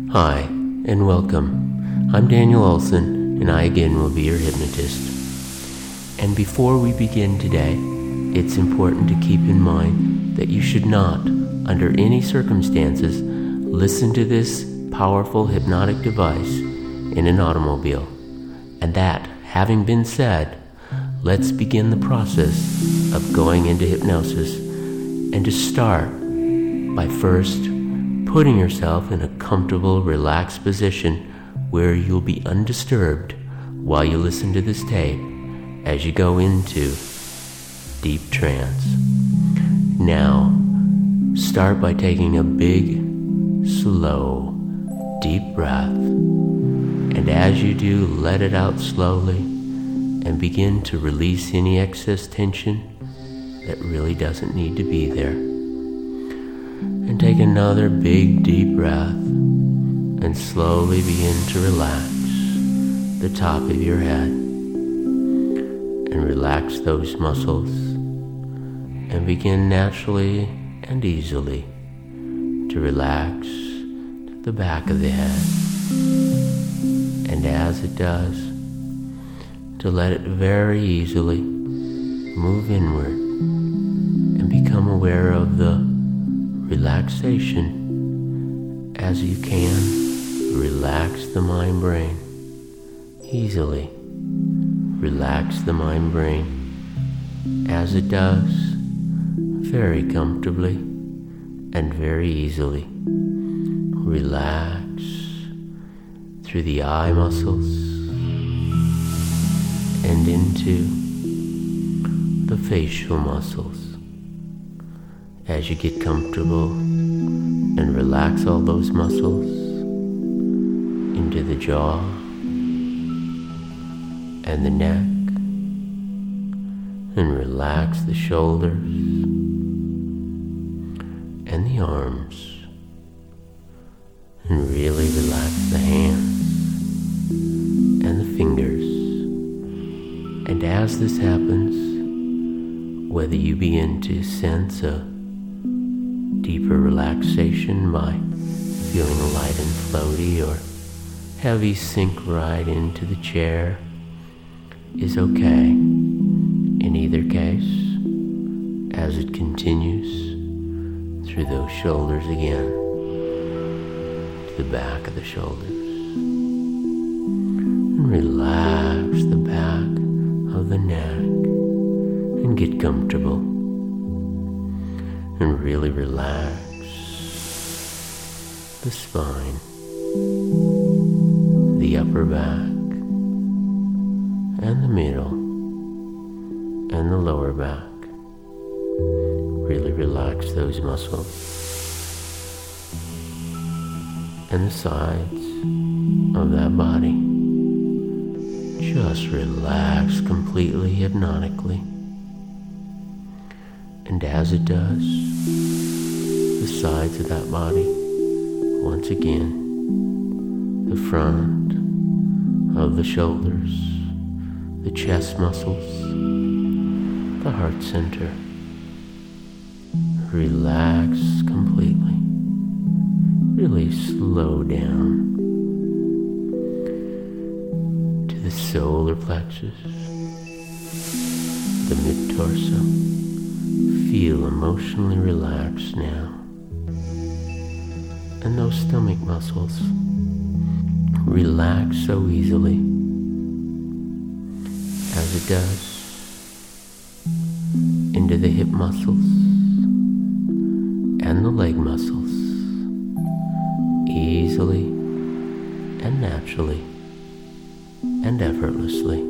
Hi, and welcome. I'm Daniel Olson, and I again will be your hypnotist. And before we begin today, it's important to keep in mind that you should not, under any circumstances, listen to this powerful hypnotic device in an automobile. And that, having been said, let's begin the process of going into hypnosis, and to start by first putting yourself in a comfortable, relaxed position where you'll be undisturbed while you listen to this tape as you go into deep trance. Now, start by taking a big, slow, deep breath, and as you do, let it out slowly and begin to release any excess tension that really doesn't need to be there. And take another big, deep breath and slowly begin to relax the top of your head and relax those muscles and begin naturally and easily to relax the back of the head. And as it does, to let it very easily move inward and become aware of the relaxation as you can relax the mind-brain easily. Relax the mind-brain as it does very comfortably and very easily. Relax through the eye muscles and into the facial muscles. As you get comfortable and relax all those muscles into the jaw and the neck, and relax the shoulders and the arms, and really relax the hands and the fingers. And as this happens, whether you begin to sense a deeper relaxation by feeling light and floaty, or heavy sink right into the chair, is okay. In either case, as it continues through those shoulders again, to the back of the shoulders, and relax the back of the neck and get comfortable. And really relax the spine, the upper back, and the middle, and the lower back. Really relax those muscles. And the sides of that body. Just relax completely hypnotically. And as it does, the sides of that body, once again, the front of the shoulders, the chest muscles, the heart center, relax completely. Really slow down to the solar plexus, the mid-torso. Feel emotionally relaxed now. And those stomach muscles relax so easily as it does into the hip muscles and the leg muscles, easily and naturally and effortlessly.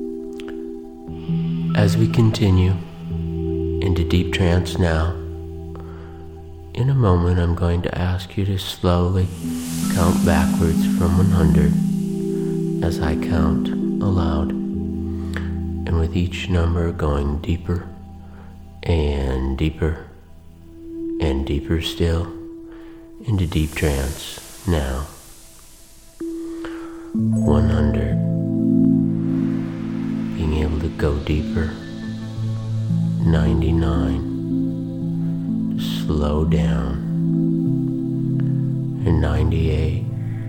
As we continue into deep trance now, in a moment I'm going to ask you to slowly count backwards from 100 as I count aloud, and with each number going deeper and deeper and deeper still into deep trance now. 100, being able to go deeper. 99, slow down. And 98,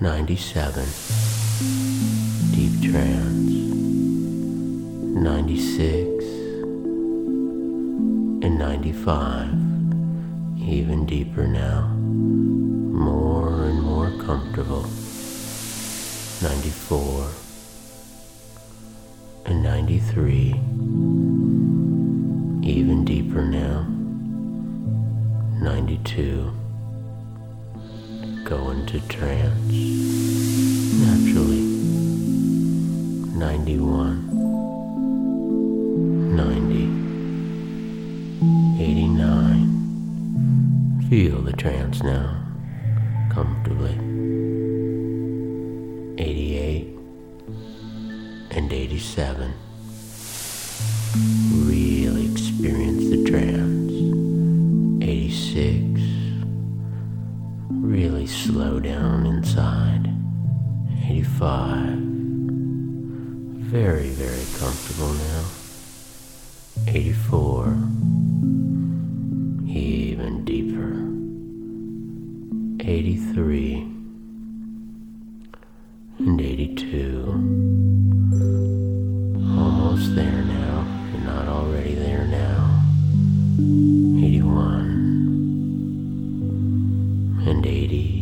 97, deep trance, 96, and 95, even deeper now, more and more comfortable, 94, and 93, even deeper now, 92, go into trance naturally, 91, 90, 89, feel the trance now, comfortably, 88, and 87, really experience the trance, 86, really slow down inside, 85, very, very comfortable now, 84, even deeper, 83, and 82, almost there now, if you're not already there now, 81, and 80,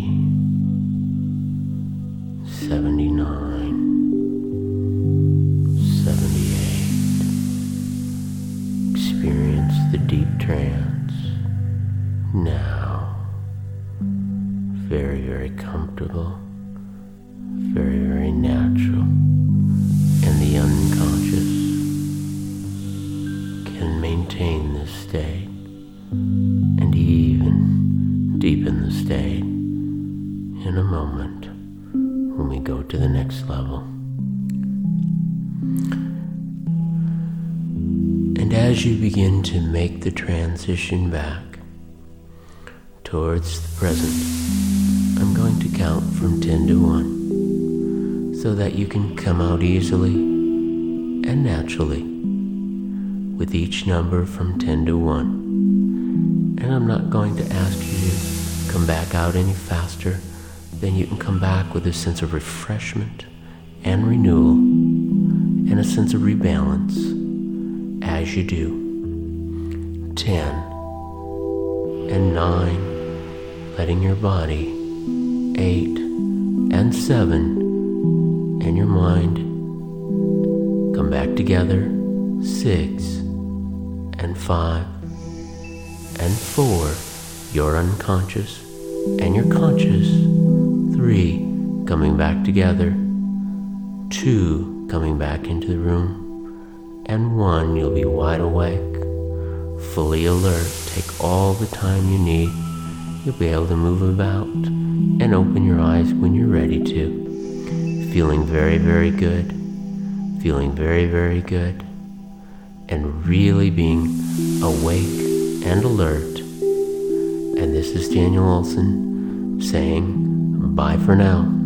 79, 78, experience the deep trance, now, very, very comfortable, very, very natural, and the unconscious can maintain this state and even deepen the state in a moment when we go to the next level. And as you begin to make the transition back towards the present, I'm going to count from 10 to 1 so that you can come out easily and naturally with each number from 10 to 1. And I'm not going to ask you to come back out any faster than you can come back with a sense of refreshment and renewal and a sense of rebalance as you do. 10 and 9, letting your body, 8 and 7, and your mind come back together, 6 and 5 and 4, your unconscious and your conscious, 3 coming back together, 2 coming back into the room, and 1 you'll be wide awake, fully alert. Take all the time you need. You'll be able to move about and open your eyes when you're ready to. Feeling very, very good. Feeling very, very good. And really being awake and alert. And this is Daniel Olson saying bye for now.